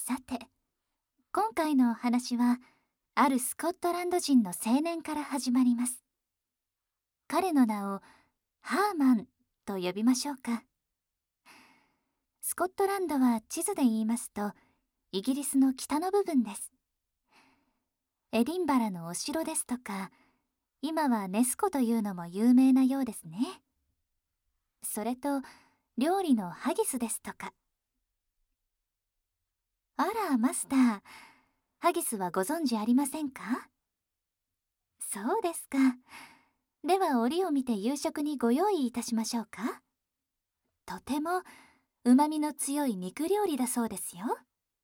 さて、今回のお話は、あるスコットランド人の青年から始まります。彼の名をハーマンと呼びましょうか。スコットランドは地図で言いますと、イギリスの北の部分です。エディンバラのお城ですとか、今はネス湖というのも有名なようですね。それと、料理のハギスですとか。あら、マスター、ハギスはご存知ありませんか？そうですか。では折を見て夕食にご用意いたしましょうか。とても旨味の強い肉料理だそうですよ。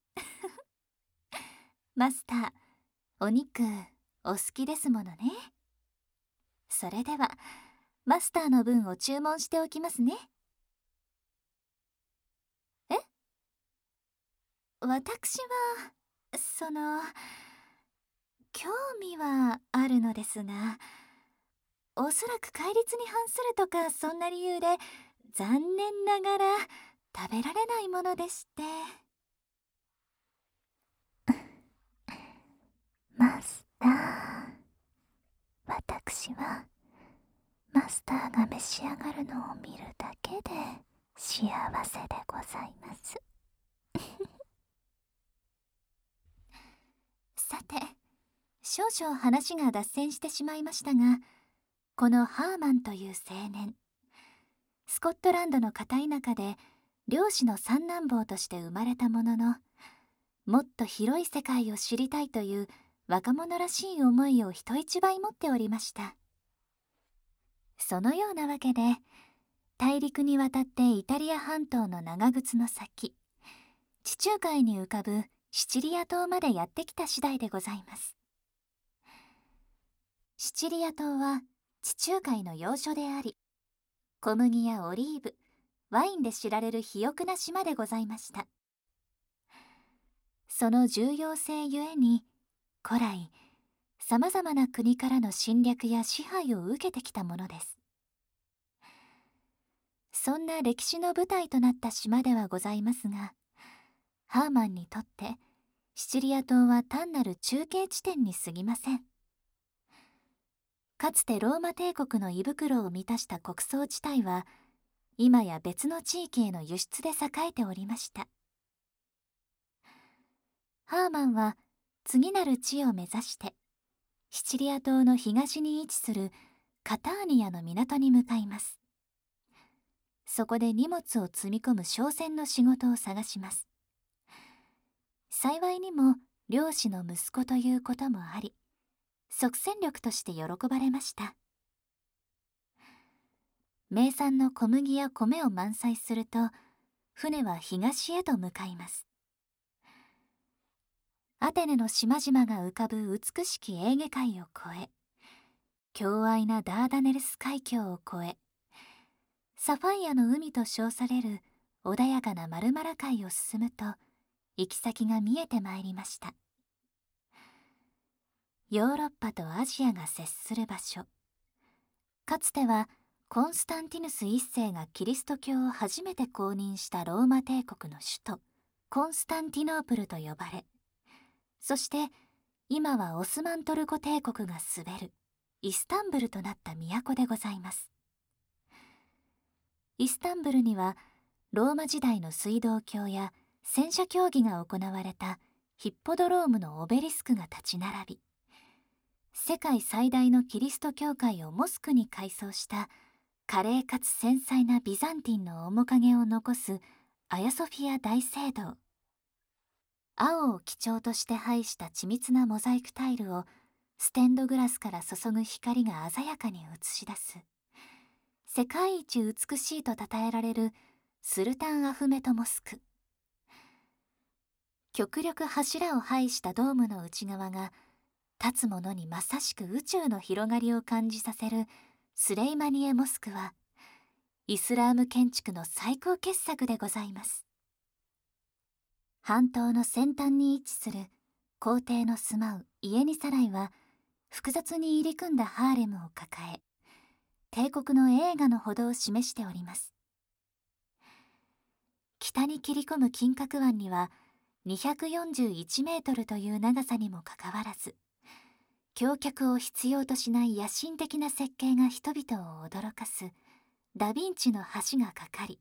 マスター、お肉お好きですものね。それではマスターの分を注文しておきますね。え？私は興味はあるのですが、おそらく戒律に反するとかそんな理由で残念ながら食べられないものでして。 マスター、私はマスターが召し上がるのを見るだけで幸せでございます。 さて、少々話が脱線してしまいましたが、このハーマンという青年、スコットランドの片田舎で漁師の三男坊として生まれたものの、もっと広い世界を知りたいという若者らしい思いを人一倍持っておりました。そのようなわけで、大陸に渡ってイタリア半島の長靴の先、地中海に浮かぶシチリア島までやってきた次第でございます。シチリア島は地中海の要所であり、小麦やオリーブ、ワインで知られる肥沃な島でございました。その重要性ゆえに、古来、さまざまな国からの侵略や支配を受けてきたものです。そんな歴史の舞台となった島ではございますが、ハーマンにとってシチリア島は単なる中継地点に過ぎません。かつてローマ帝国の胃袋を満たした穀倉地帯は、今や別の地域への輸出で栄えておりました。ハーマンは次なる地を目指してシチリア島の東に位置するカターニアの港に向かいます。そこで荷物を積み込む商船の仕事を探します。幸いにも漁師の息子ということもあり、即戦力として喜ばれました。名産の小麦や米を満載すると、船は東へと向かいます。アテネの島々が浮かぶ美しきエーゲ海を越え、強愛なダーダネルス海峡を越え、サファイアの海と称される穏やかなマルマラ海を進むと、行き先が見えてまいりました。ヨーロッパとアジアが接する場所。かつてはコンスタンティヌス一世がキリスト教を初めて公認したローマ帝国の首都コンスタンティノープルと呼ばれ、そして今はオスマントルコ帝国が滑るイスタンブルとなった都でございます。イスタンブルにはローマ時代の水道橋や戦車競技が行われたヒッポドロームのオベリスクが立ち並び、世界最大のキリスト教会をモスクに改装した華麗かつ繊細なビザンティンの面影を残すアヤソフィア大聖堂。青を基調として配した緻密なモザイクタイルをステンドグラスから注ぐ光が鮮やかに映し出す、世界一美しいと称えられるスルタンアフメトモスク。極力柱を配したドームの内側が立つ者にまさしく宇宙の広がりを感じさせるスレイマニエモスクは、イスラーム建築の最高傑作でございます。半島の先端に位置する皇帝の住まうイエニサライは、複雑に入り組んだハーレムを抱え、帝国の栄華のほどを示しております。北に切り込む金閣湾には 241メートルという長さにもかかわらず、橋脚を必要としない野心的な設計が人々を驚かすダ・ヴィンチの橋がかかり、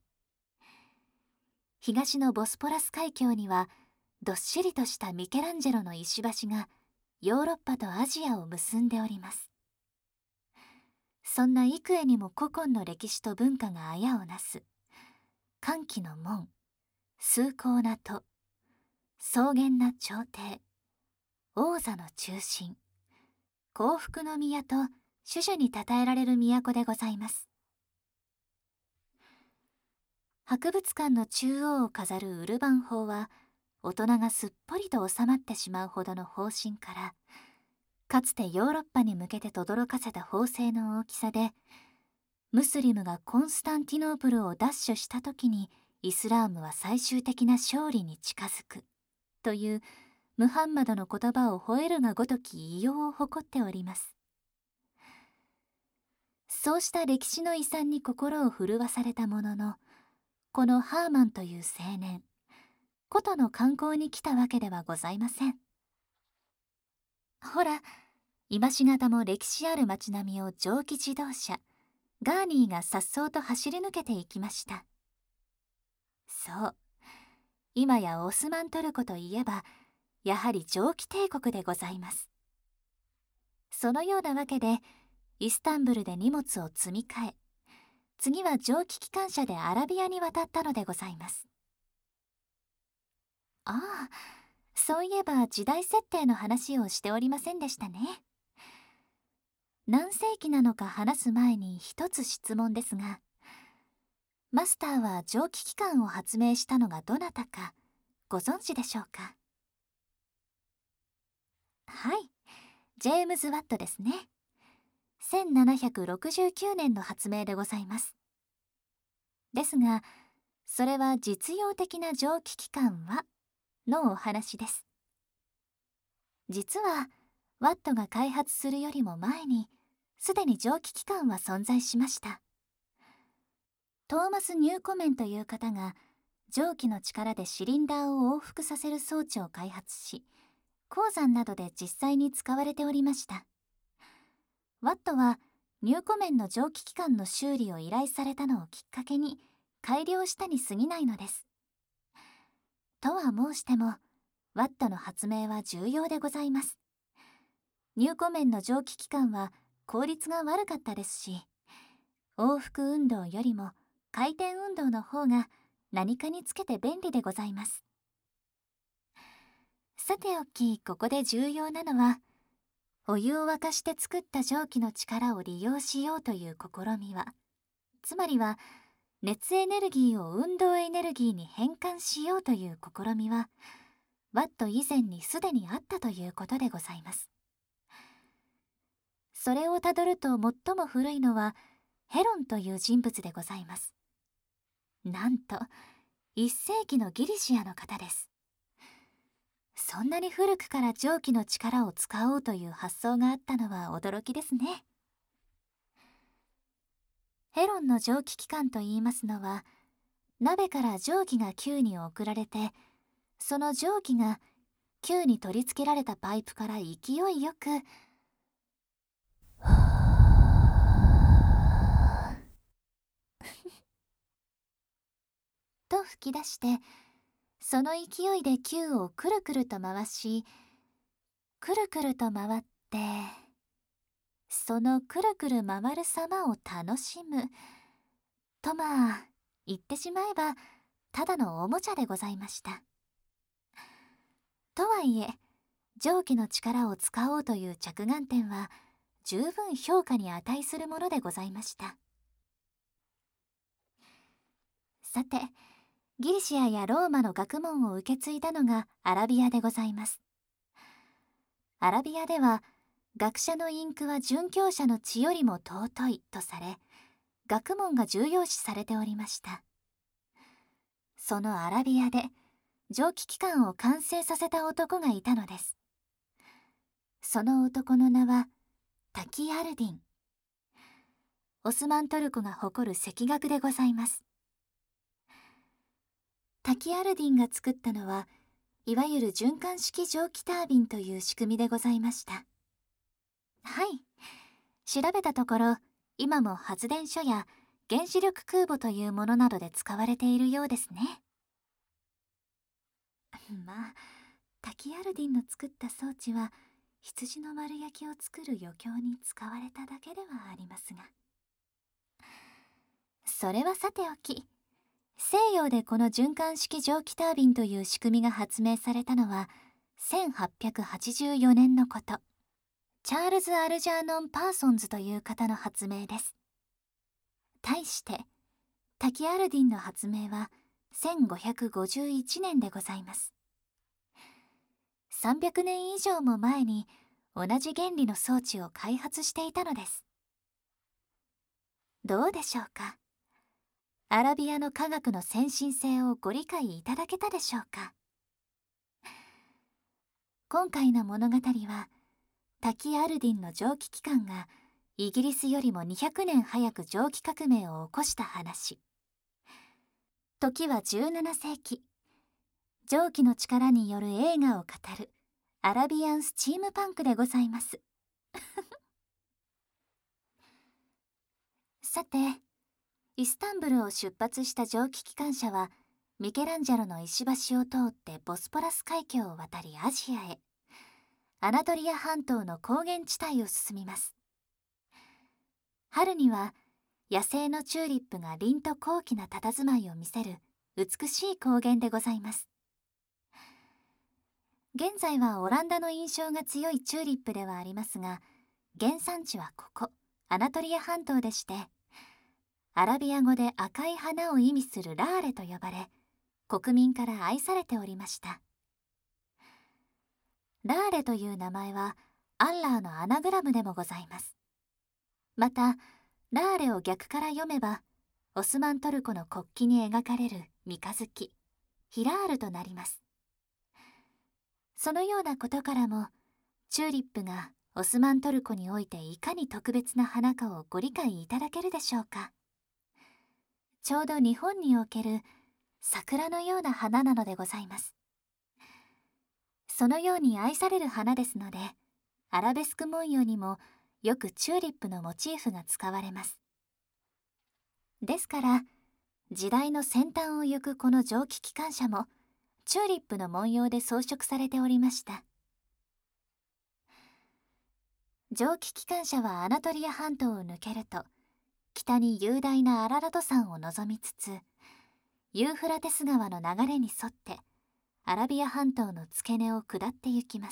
東のボスポラス海峡にはどっしりとしたミケランジェロの石橋がヨーロッパとアジアを結んでおります。そんな幾重にも古今の歴史と文化が綾をなす歓喜の門、崇高な都、草原な朝廷、王座の中心、幸福の宮と種々に称えられる都でございます。博物館の中央を飾るウルバン砲は、大人がすっぽりと収まってしまうほどの砲身から、かつてヨーロッパに向けて轟かせた砲声の大きさで、ムスリムがコンスタンティノープルを奪取した時にイスラームは最終的な勝利に近づくというムハンマドの言葉を吠えるがごとき異様を誇っております。そうした歴史の遺産に心を震わされたものの、このハーマンという青年、古都の観光に来たわけではございません。ほら、今しがたも歴史ある街並みを蒸気自動車ガーニーが颯爽と走り抜けていきました。そう、今やオスマントルコといえばやはり蒸気帝国でございます。そのようなわけでイスタンブルで荷物を積み替え、次は蒸気機関車でアラビアに渡ったのでございます。ああ、そういえば時代設定の話をしておりませんでしたね。何世紀なのか話す前に一つ質問ですが、マスターは蒸気機関を発明したのがどなたかご存知でしょうか？はい、ジェームズ・ワットですね。1769年の発明でございます。ですが、それは実用的な蒸気機関はのお話です。実はワットが開発するよりも前にすでに蒸気機関は存在しました。トーマス・ニューコメンという方が蒸気の力でシリンダーを往復させる装置を開発し、鉱山などで実際に使われておりました。ワットはニューコメンの蒸気機関の修理を依頼されたのをきっかけに改良したに過ぎないのです。とは申しても、ワットの発明は重要でございます。ニューコメンの蒸気機関は効率が悪かったですし、往復運動よりも回転運動の方が何かにつけて便利でございます。さておき、ここで重要なのは、お湯を沸かして作った蒸気の力を利用しようという試みは、つまりは熱エネルギーを運動エネルギーに変換しようという試みは、ワット以前にすでにあったということでございます。それをたどると最も古いのはヘロンという人物でございます。なんと1世紀のギリシアの方です。そんなに古くから蒸気の力を使おうという発想があったのは驚きですね。ヘロンの蒸気機関といいますのは、鍋から蒸気が球に送られて、その蒸気が球に取り付けられたパイプから勢いよくと吹き出して、その勢いで球をくるくると回し、くるくると回って、そのくるくる回る様を楽しむと、まあ言ってしまえばただのおもちゃでございました。とはいえ、蒸気の力を使おうという着眼点は十分評価に値するものでございました。さて、ギリシアやローマの学問を受け継いだのがアラビアでございます。アラビアでは学者のインクは殉教者の血よりも尊いとされ、学問が重要視されておりました。そのアラビアで蒸気機関を完成させた男がいたのです。その男の名はタキアルディン。オスマントルコが誇る石学でございます。タキアルディンが作ったのはいわゆる循環式蒸気タービンという仕組みでございました。はい、調べたところ、今も発電所や原子力空母というものなどで使われているようですね。まあ、タキアルディンの作った装置は羊の丸焼きを作る余興に使われただけではありますが、それはさておき、西洋でこの循環式蒸気タービンという仕組みが発明されたのは1884年のこと。チャールズ・アルジャーノン・パーソンズという方の発明です。対してタキアルディンの発明は1551年でございます。300年以上も前に同じ原理の装置を開発していたのです。どうでしょうか。アラビアの科学の先進性をご理解いただけたでしょうか。今回の物語はタキアルディンの蒸気機関がイギリスよりも200年早く蒸気革命を起こした話。時は17世紀。蒸気の力による映画を語るアラビアンスチームパンクでございますさて、イスタンブルを出発した蒸気機関車はミケランジェロの石橋を通ってボスポラス海峡を渡りアジアへ、アナトリア半島の高原地帯を進みます。春には野生のチューリップが凛と高貴な佇まいを見せる美しい高原でございます。現在はオランダの印象が強いチューリップではありますが、原産地はここアナトリア半島でして、アラビア語で赤い花を意味するラーレと呼ばれ、国民から愛されておりました。ラーレという名前はアッラーのアナグラムでもございます。またラーレを逆から読めばオスマントルコの国旗に描かれる三日月ヒラールとなります。そのようなことからもチューリップがオスマントルコにおいていかに特別な花かをご理解いただけるでしょうか。ちょうど日本における桜のような花なのでございます。そのように愛される花ですので、アラベスク文様にもよくチューリップのモチーフが使われます。ですから時代の先端を行くこの蒸気機関車もチューリップの文様で装飾されておりました。蒸気機関車はアナトリア半島を抜けると北に雄大なアララト山を望みつつ、ユーフラテス川の流れに沿ってアラビア半島の付け根を下って行きます。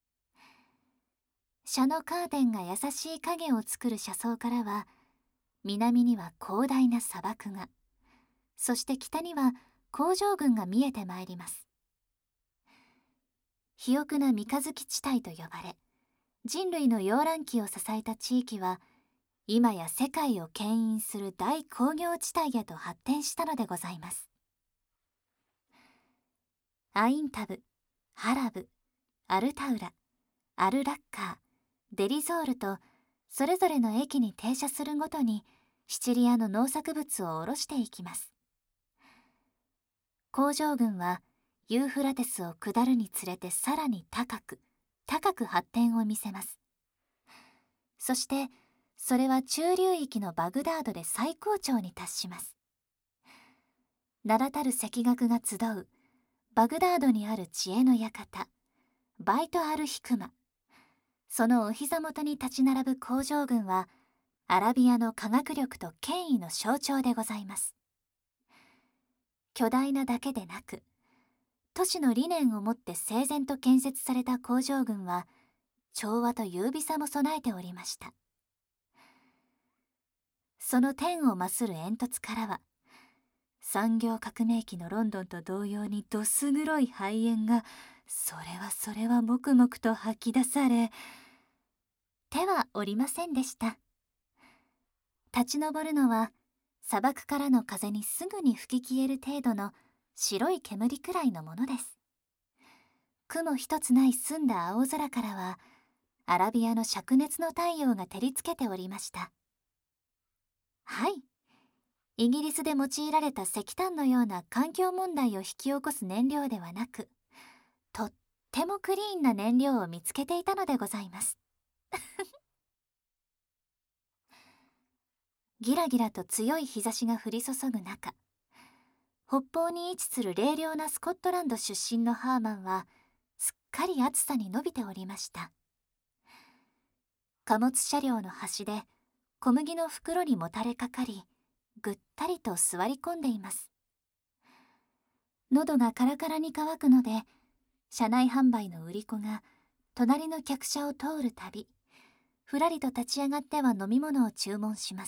車のカーテンが優しい影を作る車窓からは、南には広大な砂漠が、そして北には工場群が見えてまいります。肥沃な三日月地帯と呼ばれ、人類の溶卵期を支えた地域は今や世界を牽引する大工業地帯へと発展したのでございます。アインタブ、ハラブ、アルタウラ、アルラッカー、デリゾールとそれぞれの駅に停車するごとにシチリアの農作物を卸していきます。工場群はユーフラテスを下るにつれてさらに高く発展を見せます。そしてそれは中流域のバグダードで最高潮に達します。名だたる石学が集うバグダードにある知恵の館バイト・アル・ヒクマ、そのお膝元に立ち並ぶ工場群はアラビアの科学力と権威の象徴でございます。巨大なだけでなく、都市の理念をもって整然と建設された工場群は調和と優美さも備えておりました。その天を増する煙突からは、産業革命期のロンドンと同様にどす黒い灰煙がそれは黙々と吐き出され、手はおりませんでした。立ち上るのは砂漠からの風にすぐに吹き消える程度の白い煙くらいのものです。雲一つない澄んだ青空からはアラビアの灼熱の太陽が照りつけておりました。はい、イギリスで用いられた石炭のような環境問題を引き起こす燃料ではなく、 とってもクリーンな燃料を見つけていたのでございます。ギラギラと強い日差しが降り注ぐ中、北方に位置する冷涼なスコットランド出身のハーマンはすっかり暑さに伸びておりました。貨物車両の端で小麦の袋にもたれかかり、ぐったりと座り込んでいます。喉がカラカラに乾くので、車内販売の売り子が隣の客車を通るたび、ふらりと立ち上がっては飲み物を注文します。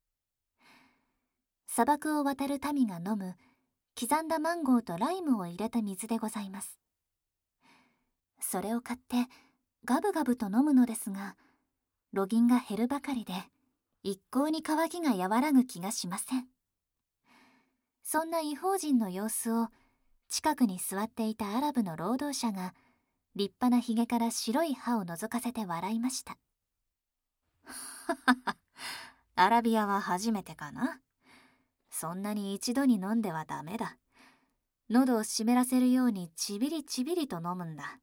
砂漠を渡る民が飲む刻んだマンゴーとライムを入れた水でございます。それを買ってガブガブと飲むのですが、路銀が減るばかりで一向に渇きが和らぐ気がしません。そんな異邦人の様子を近くに座っていたアラブの労働者が立派なひげから白い歯を覗かせて笑いました。アラビアは初めてかな。そんなに一度に飲んではダメだ。喉を湿らせるようにちびりちびりと飲むんだ。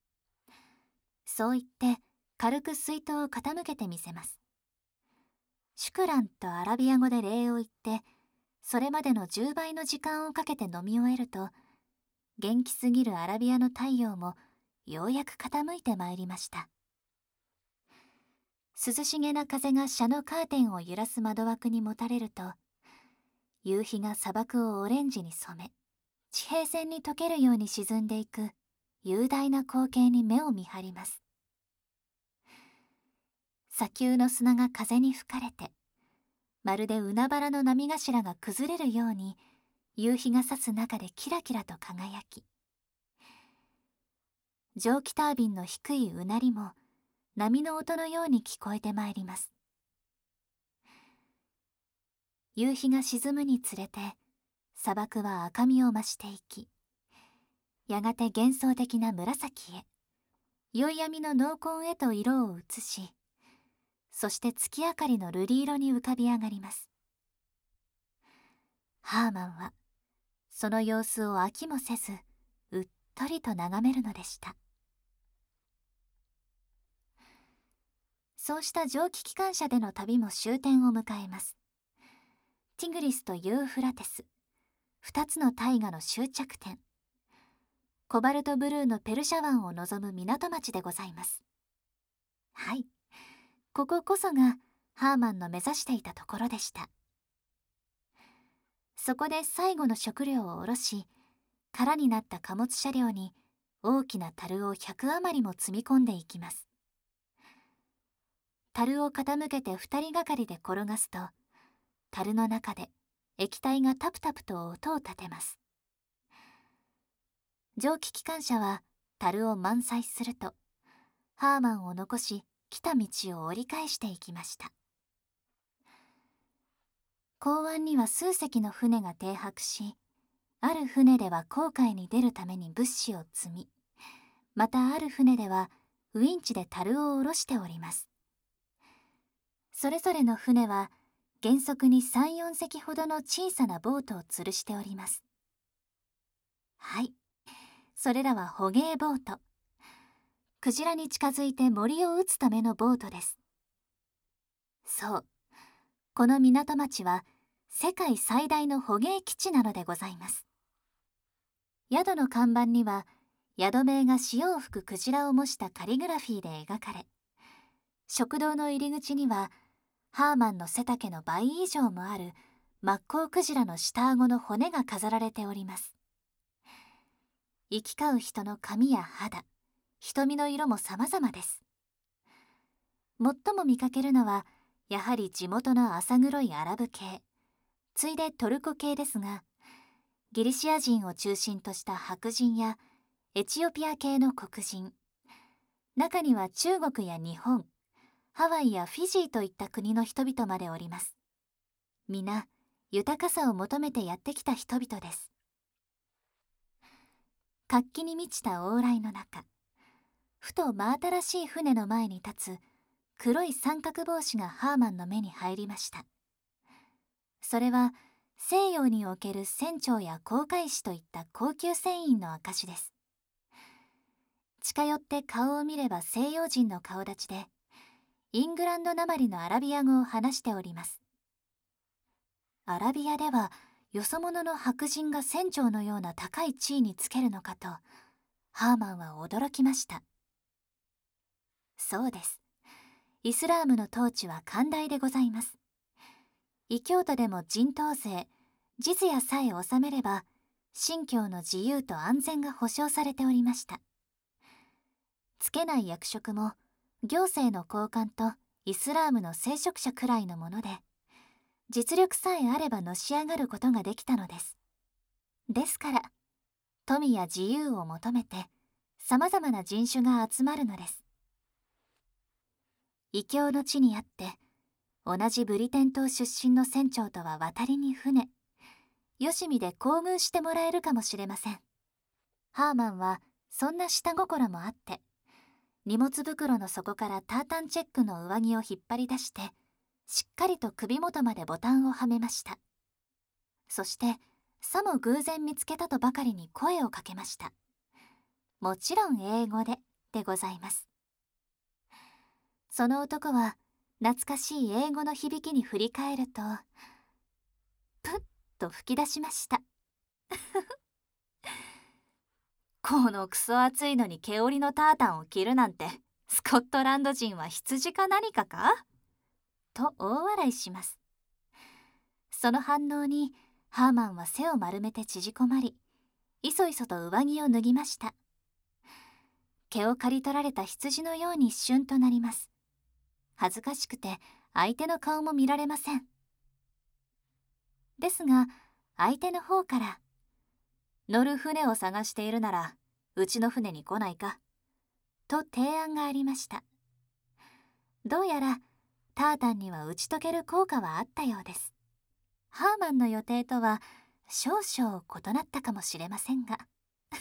そう言って軽く水筒を傾けてみせます。シュクランとアラビア語で礼を言って、それまでの10倍の時間をかけて飲み終えると、元気すぎるアラビアの太陽もようやく傾いてまいりました。涼しげな風が車のカーテンを揺らす窓枠にもたれると、夕日が砂漠をオレンジに染め、地平線に溶けるように沈んでいく雄大な光景に目を見張ります。砂丘の砂が風に吹かれて、まるで海原の波頭が崩れるように夕日が差す中でキラキラと輝き、蒸気タービンの低いうなりも波の音のように聞こえてまいります。夕日が沈むにつれて砂漠は赤みを増していき、やがて幻想的な紫へ、宵闇の濃紺へと色を移し、そして月明かりの瑠璃色に浮かび上がります。ハーマンはその様子を飽きもせずうっとりと眺めるのでした。そうした蒸気機関車での旅も終点を迎えます。ティグリスとユーフラテス、2つの大河の終着点、コバルトブルーのペルシャ湾を望む港町でございます。はい、こここそがハーマンの目指していたところでした。そこで最後の食料を下ろし、空になった貨物車両に大きな樽を100余りも積み込んでいきます。樽を傾けて2人がかりで転がすと、樽の中で液体がタプタプと音を立てます。蒸気機関車は樽を満載すると、ハーマンを残し来た道を折り返していきました。港湾には数隻の船が停泊し、ある船では航海に出るために物資を積み、またある船ではウィンチで樽を下ろしております。それぞれの船は原則に3、4隻ほどの小さなボートを吊るしております。はい、それらは捕鯨ボート。クジラに近づいて森を撃つためのボートです。そう、この港町は世界最大の捕鯨基地なのでございます。宿の看板には宿名が潮を吹くクジラを模したカリグラフィーで描かれ、食堂の入り口にはハーマンの背丈の倍以上もあるマッコウクジラの下顎の骨が飾られております。行き交う人の髪や肌、瞳の色も様々です。最も見かけるのはやはり地元の浅黒いアラブ系、ついでトルコ系ですが、ギリシア人を中心とした白人やエチオピア系の黒人、中には中国や日本、ハワイやフィジーといった国の人々までおります。皆豊かさを求めてやってきた人々です。活気に満ちた往来の中、ふと真新しい船の前に立つ黒い三角帽子がハーマンの目に入りました。それは西洋における船長や航海士といった高級船員の証です。 近寄って顔を見れば西洋人の顔立ちで、イングランドなまりのアラビア語を話しております。アラビアではよそ者の白人が船長のような高い地位につけるのかと、ハーマンは驚きました。そうです。イスラームの統治は寛大でございます。異教徒でも人頭税、ジズヤさえ納めれば、信教の自由と安全が保障されておりました。つけない役職も、行政の高官とイスラームの聖職者くらいのもので、実力さえあればのし上がることができたのです。ですから、富や自由を求めて、さまざまな人種が集まるのです。異教の地にあって、同じブリテン島出身の船長とは渡りに船、よしみで厚遇してもらえるかもしれません。ハーマンはそんな下心もあって、荷物袋の底からタータンチェックの上着を引っ張り出して、しっかりと首元までボタンをはめました。そして、さも偶然見つけたとばかりに声をかけました。もちろん英語でございます。その男は、懐かしい英語の響きに振り返ると、プッと吹き出しました。このクソ暑いのに毛織のタータンを着るなんて、スコットランド人は羊か何かかと大笑いします。その反応にハーマンは背を丸めて縮こまり、いそいそと上着を脱ぎました。毛を刈り取られた羊のように一瞬となります。恥ずかしくて相手の顔も見られません。ですが相手の方から、乗る船を探しているならうちの船に来ないかと提案がありました。どうやらタータンには打ち解ける効果はあったようです。ハーマンの予定とは少々異なったかもしれませんが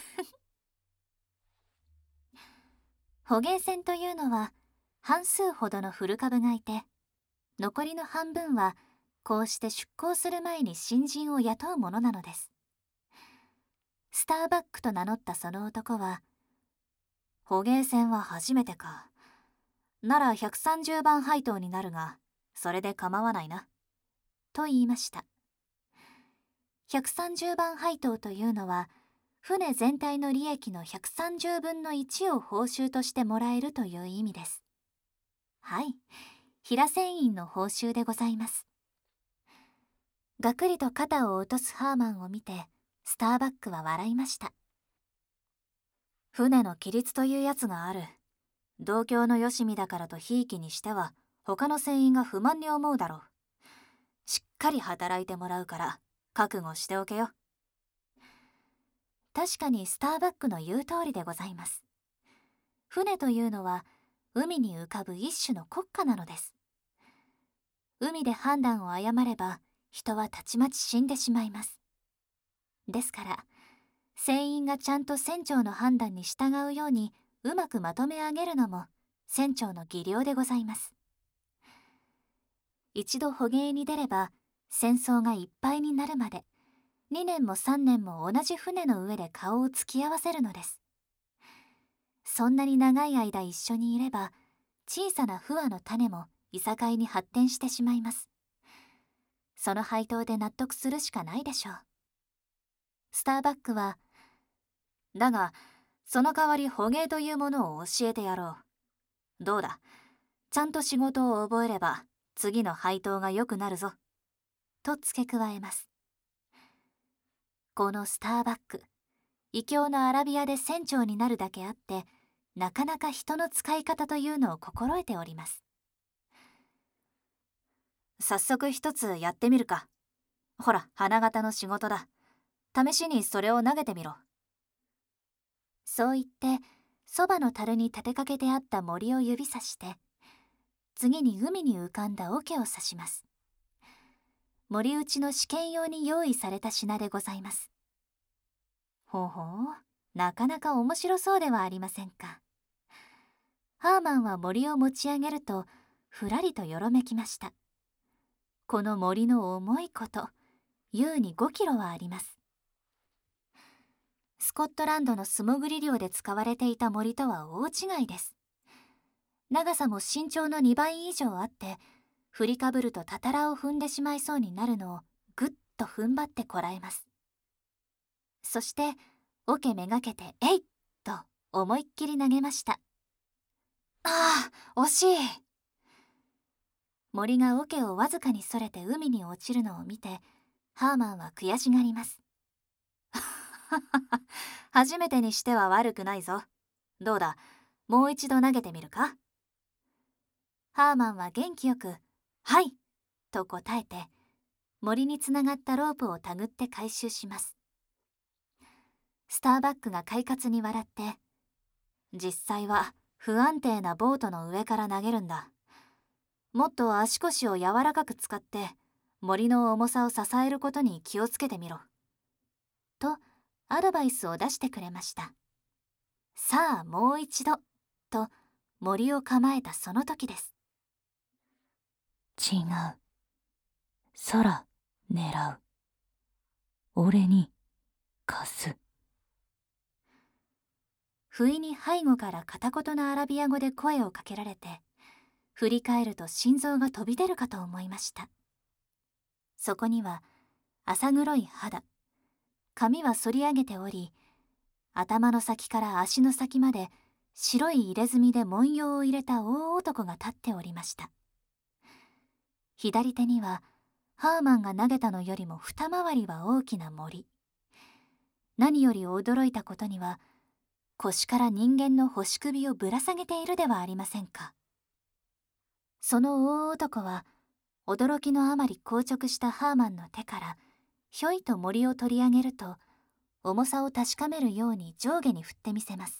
捕鯨船というのは半数ほどの古株がいて、残りの半分はこうして出港する前に新人を雇うものなのです。スターバックと名乗ったその男は、捕鯨船は初めてか。なら130番配当になるが、それで構わないな。と言いました。130番配当というのは、船全体の利益の130分の1を報酬としてもらえるという意味です。はい、平船員の報酬でございます。がくりと肩を落とすハーマンを見て、スターバックは笑いました。船の規律というやつがある。同郷のよしみだからとひいきにしては、他の船員が不満に思うだろう。しっかり働いてもらうから、覚悟しておけよ。確かにスターバックの言う通りでございます。船というのは、海に浮かぶ一種の国家なのです。海で判断を誤れば、人はたちまち死んでしまいます。ですから、船員がちゃんと船長の判断に従うようにうまくまとめ上げるのも船長の技量でございます。一度捕鯨に出れば戦争がいっぱいになるまで2年も3年も同じ船の上で顔を突き合わせるのです。そんなに長い間一緒にいれば小さな不和の種もいさかいに発展してしまいます。その配当で納得するしかないでしょう。スターバックは、だがその代わり捕鯨というものを教えてやろう。どうだ、ちゃんと仕事を覚えれば次の配当が良くなるぞ。と付け加えます。このスターバック、異教のアラビアで船長になるだけあって、なかなか人の使い方というのを心得ております。早速一つやってみるか。ほら、花形の仕事だ。試しにそれを投げてみろ。そう言ってそばの樽に立てかけてあった森を指さして、次に海に浮かんだ桶を指します。森打ちの試験用に用意された品でございます。ほうほう、なかなか面白そうではありませんか。ハーマンは森を持ち上げるとふらりとよろめきました。この森の重いこと、優に5キロはあります。 スコットランドの素潜り漁で使われていた森とは大違いです。長さも身長の2倍以上あって、振りかぶるとたたらを踏んでしまいそうになるのをぐっと踏ん張ってこらえます。そして桶めがけて「えい!」と思いっきり投げました。ああ、惜しい。森が桶をわずかにそれて海に落ちるのを見て、ハーマンは悔しがります。初めてにしては悪くないぞ。どうだ、もう一度投げてみるか。ハーマンは元気よく「はい!」と答えて、森につながったロープをたぐって回収します。スターバックが快活に笑って「実際は不安定なボートの上から投げるんだ。もっと足腰を柔らかく使って森の重さを支えることに気をつけてみろ」とアドバイスを出してくれました。さあもう一度と森を構えたその時です。 違う。空狙う。俺に貸す。 不意に背後から片言のアラビア語で声をかけられて、振り返ると心臓が飛び出るかと思いました。そこには浅黒い肌、髪は反り上げており、頭の先から足の先まで白い入れ墨で文様を入れた大男が立っておりました。左手にはハーマンが投げたのよりも二回りは大きな森。何より驚いたことには、腰から人間の干し首をぶら下げているではありませんか。その大男は驚きのあまり硬直したハーマンの手からひょいと森を取り上げると、重さを確かめるように上下に振ってみせます。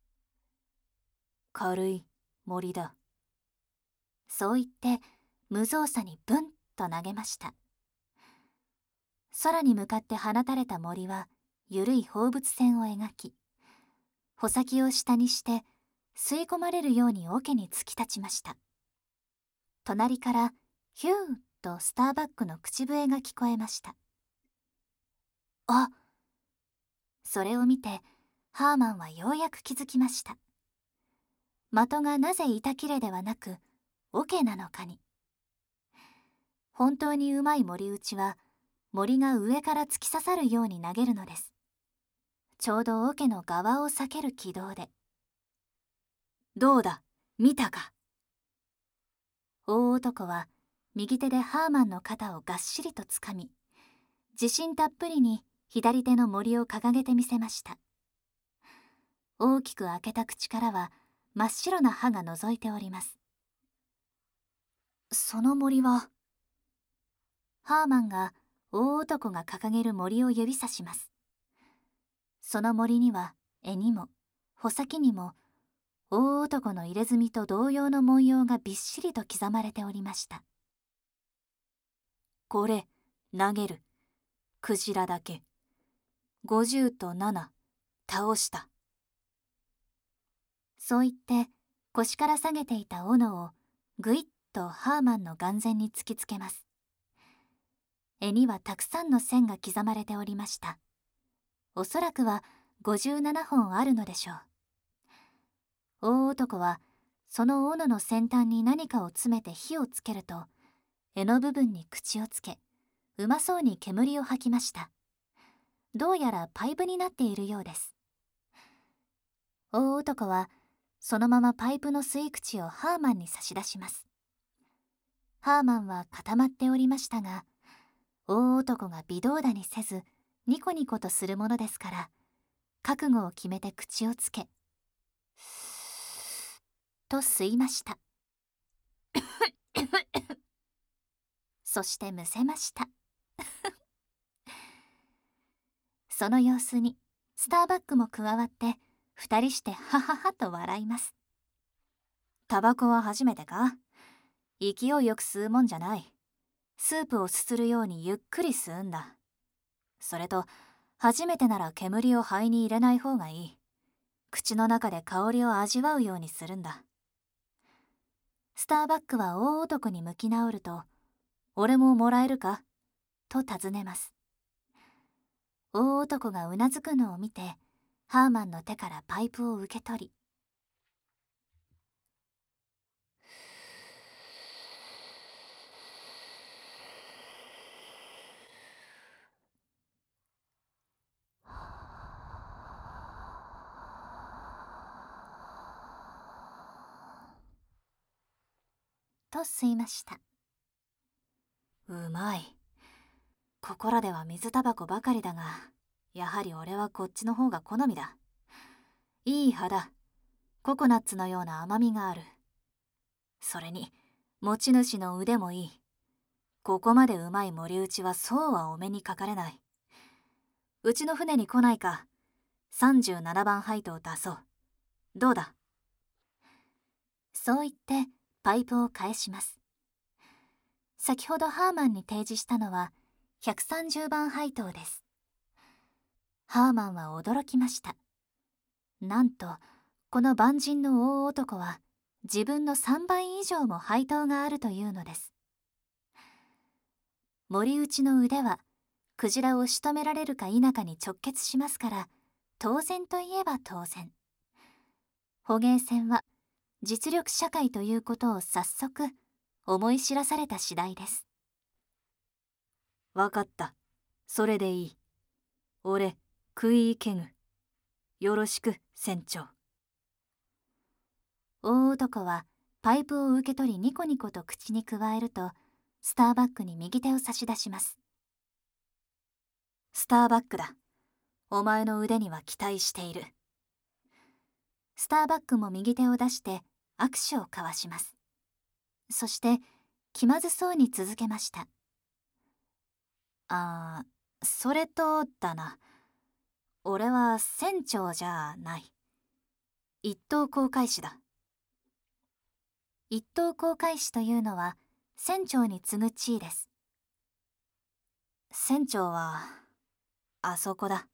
軽い森だ。そう言って無造作にブンと投げました。空に向かって放たれた森は緩い放物線を描き、穂先を下にして吸い込まれるように桶に突き立ちました。隣からヒューッとスターバックの口笛が聞こえました。あ！それを見てハーマンはようやく気づきました。的がなぜ板切れではなく桶なのかに。本当にうまい森打ちは森が上から突き刺さるように投げるのです。ちょうど桶の側を避ける軌道で。どうだ、見たか。大男は右手でハーマンの肩をがっしりとつかみ、自信たっぷりに左手の森を掲げてみせました。大きく開けた口からは真っ白な歯が覗いております。その森は。ハーマンが大男が掲げる森を指さします。その森には柄にも穂先にも大男の入れ墨と同様の文様がびっしりと刻まれておりました。これ投げる。クジラだけ。50と7倒した。そう言って腰から下げていた斧をぐいっとハーマンの眼前に突きつけます。柄にはたくさんの線が刻まれておりました。おそらくは57本あるのでしょう。大男はその斧の先端に何かを詰めて火をつけると、柄の部分に口をつけ、うまそうに煙を吐きました。どうやらパイプになっているようです。大男はそのままパイプの吸い口をハーマンに差し出します。ハーマンは固まっておりましたが、大男が微動だにせずニコニコとするものですから、覚悟を決めて口をつけ、と吸いました。そしてむせました。その様子にスターバックも加わって二人してハハハと笑います。タバコは初めてか？勢いよく吸うもんじゃない。スープをすするようにゆっくり吸うんだ。それと初めてなら煙を肺に入れない方がいい。口の中で香りを味わうようにするんだ。スターバックは大男に向き直ると、俺ももらえるかと尋ねます。 大男がうなずくのを見て、ハーマンの手からパイプを受け取り、と吸いました。うまい。ここらでは水タバコばかりだが、やはり俺はこっちの方が好みだ。いい葉だ。ココナッツのような甘みがある。それに、持ち主の腕もいい。ここまでうまい森打ちはそうはお目にかかれない。うちの船に来ないか。37番配当を出そう。どうだ。そう言ってパイプを返します。先ほどハーマンに提示したのは130番配当です。ハーマンは驚きました。なんと、この万人の大男は自分の3倍以上も配当があるというのです。森打ちの腕はクジラを仕留められるか否かに直結しますから、当然といえば当然。捕鯨船は実力社会ということを早速思い知らされた次第です。わかった。それでいい。俺、クイーケグ。よろしく、船長。大男はパイプを受け取りニコニコと口にくわえると、スターバックに右手を差し出します。スターバックだ。お前の腕には期待している。スターバックも右手を出して握手を交わします。そして気まずそうに続けました。それとだな。俺は船長じゃない。一等航海士だ。一等航海士というのは船長に次ぐ地位です。船長はあそこだ。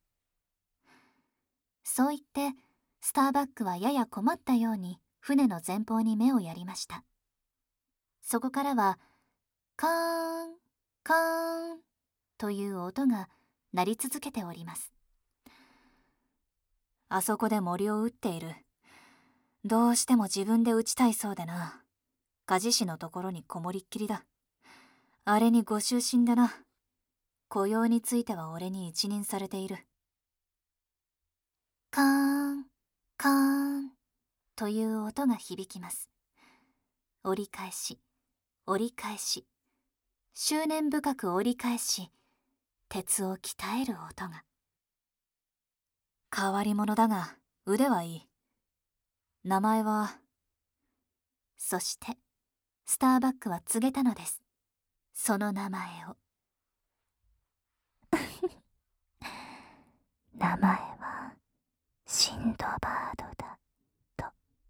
そう言ってスターバックはやや困ったように船の前方に目をやりました。そこからはカーンカーンという音が鳴り続けております。あそこで森を打っている。どうしても自分で打ちたいそうでな。鍛冶師のところにこもりっきりだ。あれにご就寝でな。雇用については俺に一任されている。カーンカーンという音が響きます。折り返し折り返し、執念深く折り返し、鉄を鍛える音が。変わり者だが腕はいい。名前は。そしてスターバックは告げたのです。その名前を。 名前はシンドバードだと。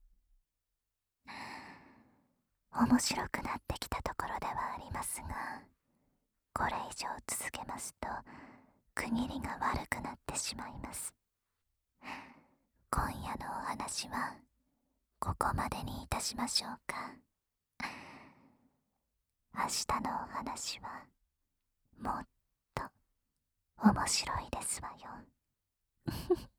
面白くなってきたところではありますが、これ以上続けますと区切りが悪くなってしまいます。今夜のお話はここまでにいたしましょうか。明日のお話はもっと面白いですわよ。